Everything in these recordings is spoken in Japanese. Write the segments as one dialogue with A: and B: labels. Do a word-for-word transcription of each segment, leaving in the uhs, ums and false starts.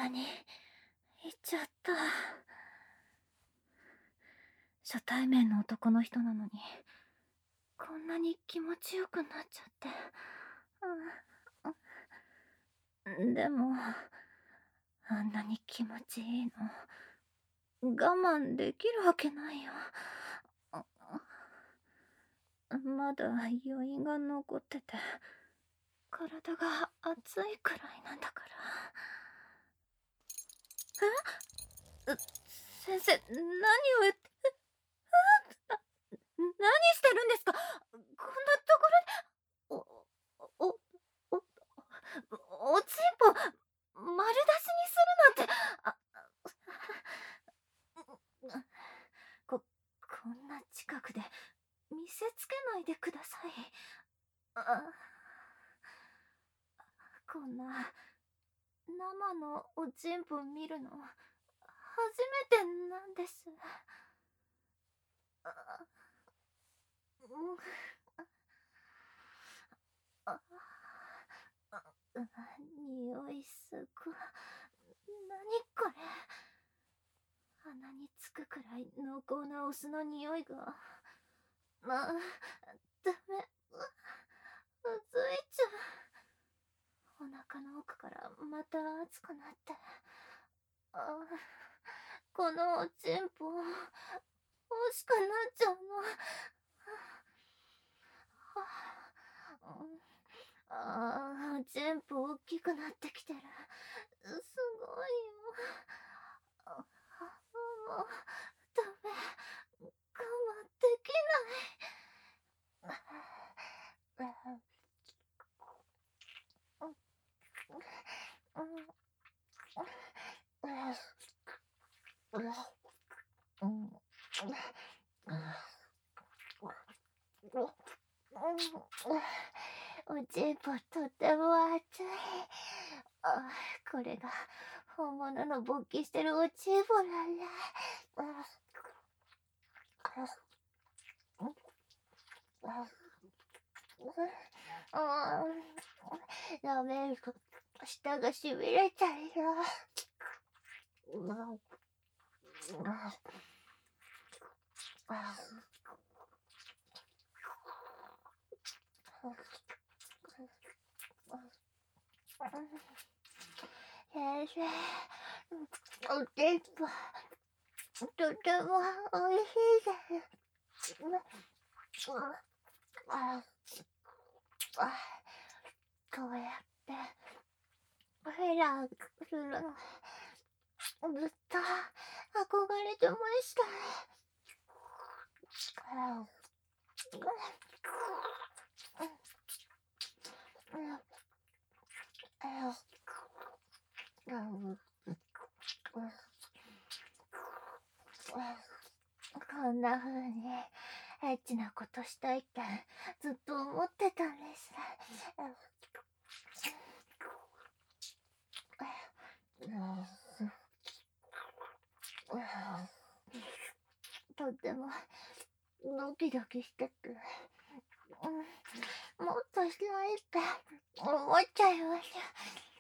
A: なに行っちゃった。初対面の男の人なのにこんなに気持ちよくなっちゃって、うん、でもあんなに気持ちいいの我慢できるわけないよ。まだ余韻が残ってて体が熱いくらいなんだから。え？先生、何を言って、何してるんですか？こんなところで、お、お、お、おちんぽ丸出しにするなんて、あ、こ、こんな近くで見せつけないでください。あ、こんな生のおちんぽ見るの初めてなんです。あ、うん、あ、あ、匂いすご。何これ。鼻につくくらい濃厚なお酢の匂いが。まあ、ダメ。う、うついちゃう。お腹の奥からまた熱くなって。あ、このおちんぽ欲しくなっちゃうの。ああ、ちんぽ大きくなってきてる。すごいよ。あ、もうダメ。我慢できない。おちんぽとっても熱い。あ、これが本物の勃起してるおちんぽなんだ。やめると舌がしびれちゃうよ。先生、おちんぽとてもおいしいです。こうやってフェラーするのずっと憧れてました。こんな風にエッチなことしたいってずっと思ってたんです。とってもドキドキしてて、もっとしたいって思っちゃいました。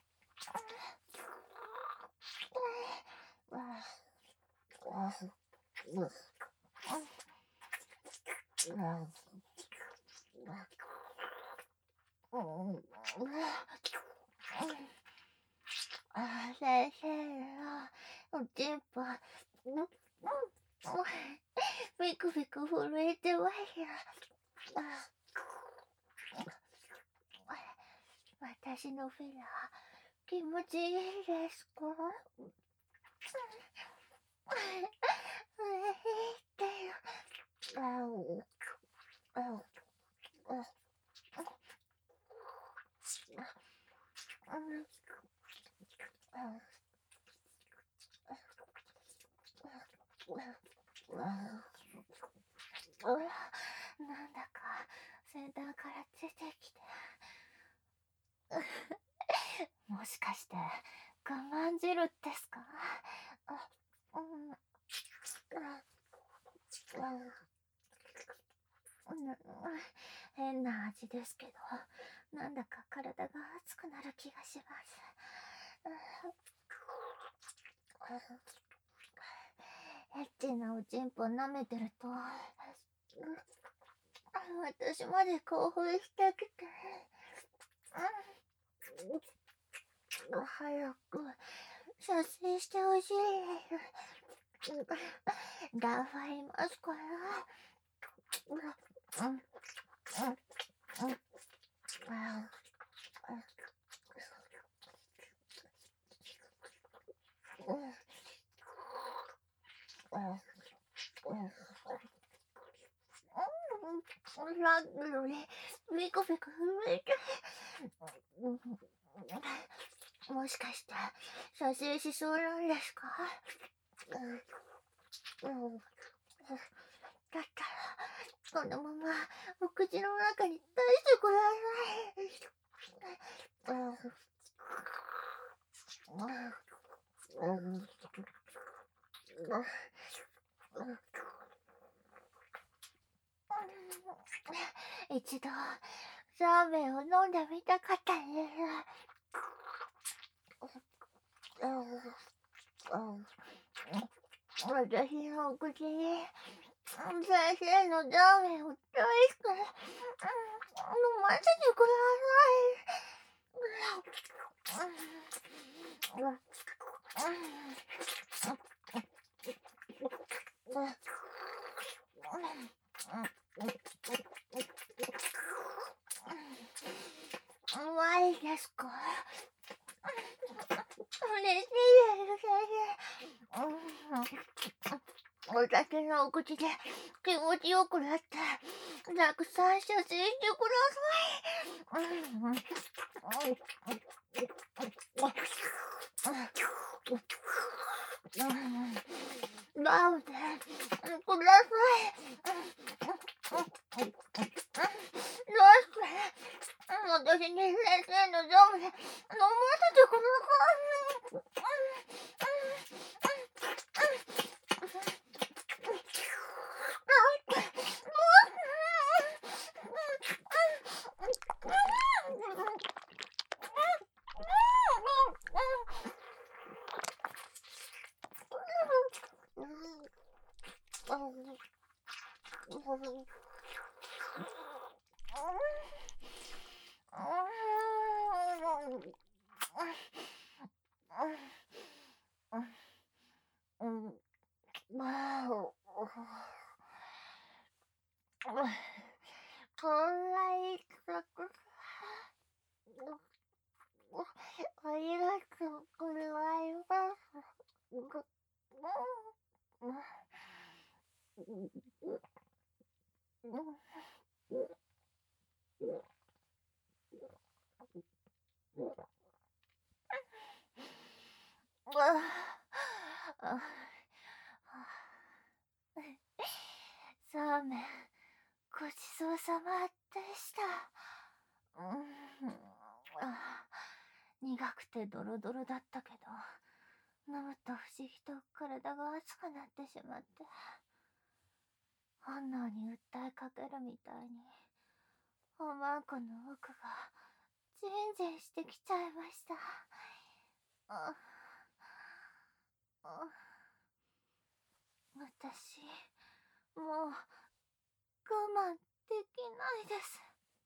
A: あ、先生のおちんぽビクビク震えてますよ。私のフェラー気持ちいいですか？なんだか先端から出てきてもしかして我慢汁ですか？うん、変な味ですけど、なんだか体が熱くなる気がします。 エッチなおちんぽ舐めてると、私まで興奮してきて、早く射精してほしい。頑張りますから。ラッグのにピコピコ震えて、もしかして射精しそうなんですか？だったらこのままお口の中に出してください。一度ラーメンを飲んでみたかったんです。私のお口に先生のラーメンを大好きに飲ませてください。うまいですか？嬉しいです先生。私のお口で気持ちよくなってたくさん射精してください。ラーメンください。どうして私に先生のラーメン飲ませてください。ありがとうございます。ラーメンごちそうさまでした。うん、苦くてドロドロだったけど、飲むと不思議と体が熱くなってしまって、本能に訴えかけるみたいにおまんこの奥がジンジンしてきちゃいました。ああ、私もう我慢できないです。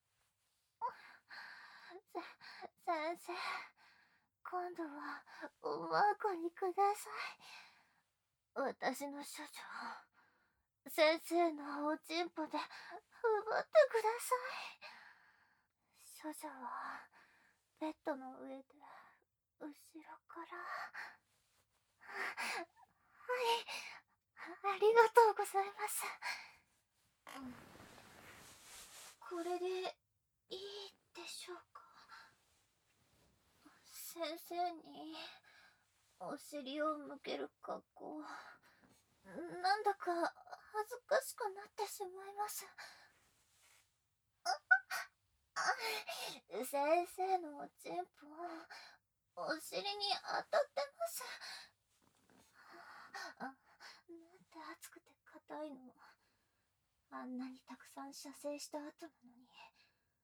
A: せ先生、今度はおまんこにください。私の処女を先生のおちんぽで奪ってください。処女はベッドの上で後ろからはい、ありがとうございます。これでいいでしょうか？先生にお尻を向ける格好、なんだか恥ずかしくなってしまいます。先生のおちんぽお尻に当たってます。あ、なんて熱くて硬いの。あんなにたくさん射精した後なのに。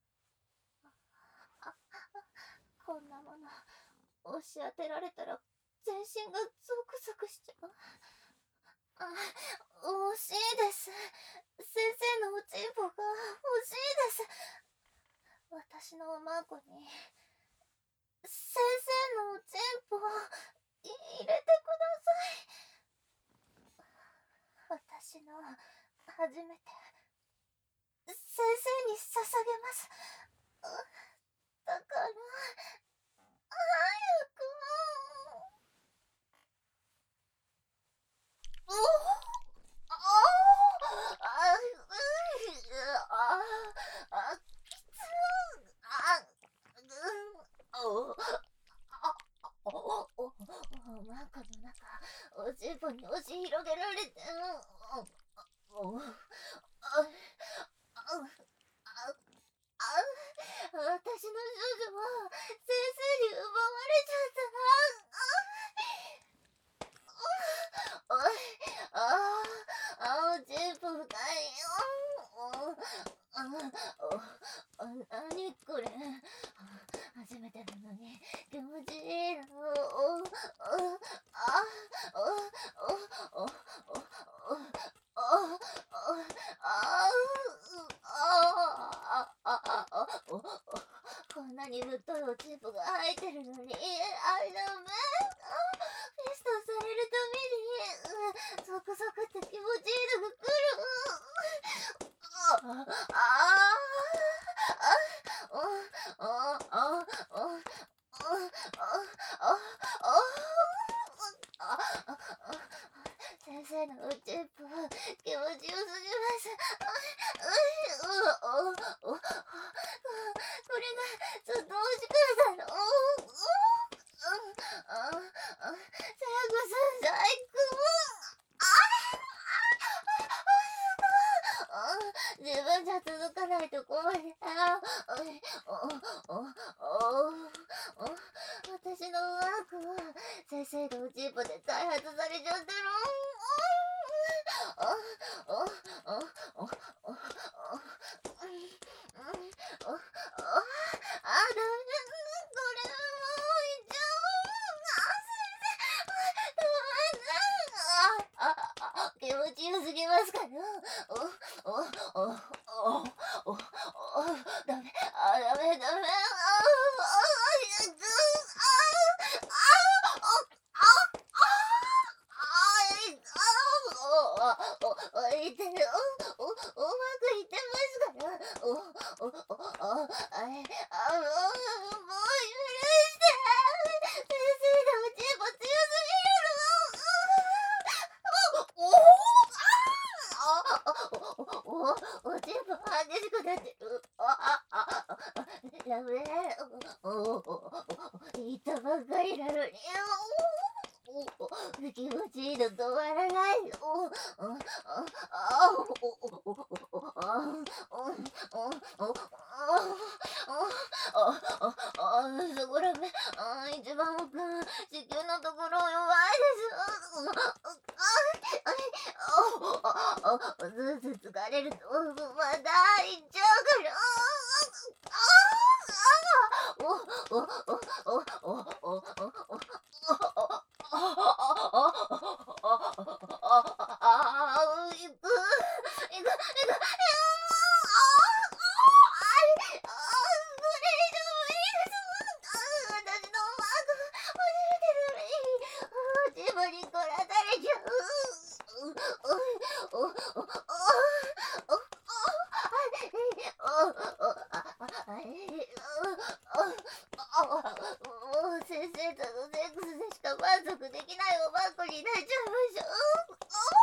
A: あ、こんなもの押し当てられたら全身がゾクゾクしちゃう。あ、惜しいです。先生のおちんぽが欲しいです。私のおまんこに先生のおちんぽ入れてください。私の初めて先生に捧げます。だから早く。おああああきつあおおおおマンコの中おちんぽに押し広げられておおあああ私の少女は先生に奪われちゃったな。おいああおちんぽ深いよ。あなにこれ、初めてなのに気持ちいいな。おあおおおおおこんなに太いおちんぽが生えてるのに、あれだめ。フェストされるたびに、ゾクゾクって気持ちいいのが来る。ああああ先生のおちんぽ気持ちよすぎます。これがずっと欲しかったの。サヤコさん最高。自分じゃ続かないと困る。私のワークは先生のおちんぽで開発されちゃってる。あ気持ちよすぎますから。おおおおおおダメあダメダメあいてるおおうまくいってますからおおおああもう許して先生のおちんぽ強すぎるのおおおおちんぽ激しくなってるあああダメおお言ったばっかりなのに気持ちいいの止まらないおそこらめ一番奥子宮のところ弱いですずつ疲れるとまた行っちゃうからおおおおおおお先生とのセックスでしか満足できないおばあこになっちゃいましょう。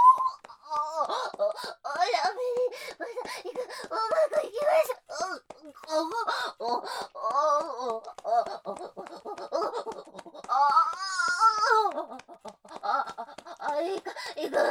A: おやめにまだ行くおばあこ行きましょう。おおおあいかいか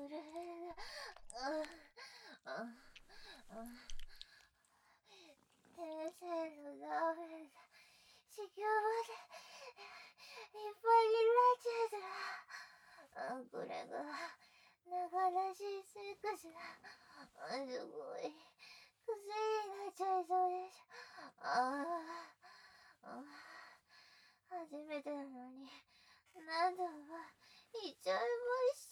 A: 震える。ああ先生のダメだ。修行までいっぱいになっちゃうぞ。これが長らしい生活だ。すごい癖になっちゃいそうでしょ。ああ初めてなのに何度も言っちゃいました。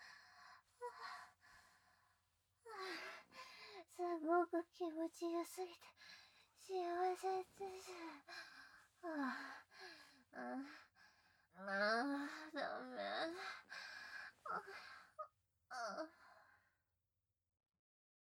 A: すごく気持ちよすぎて幸せです。ああ、ああ、ダメ。ああ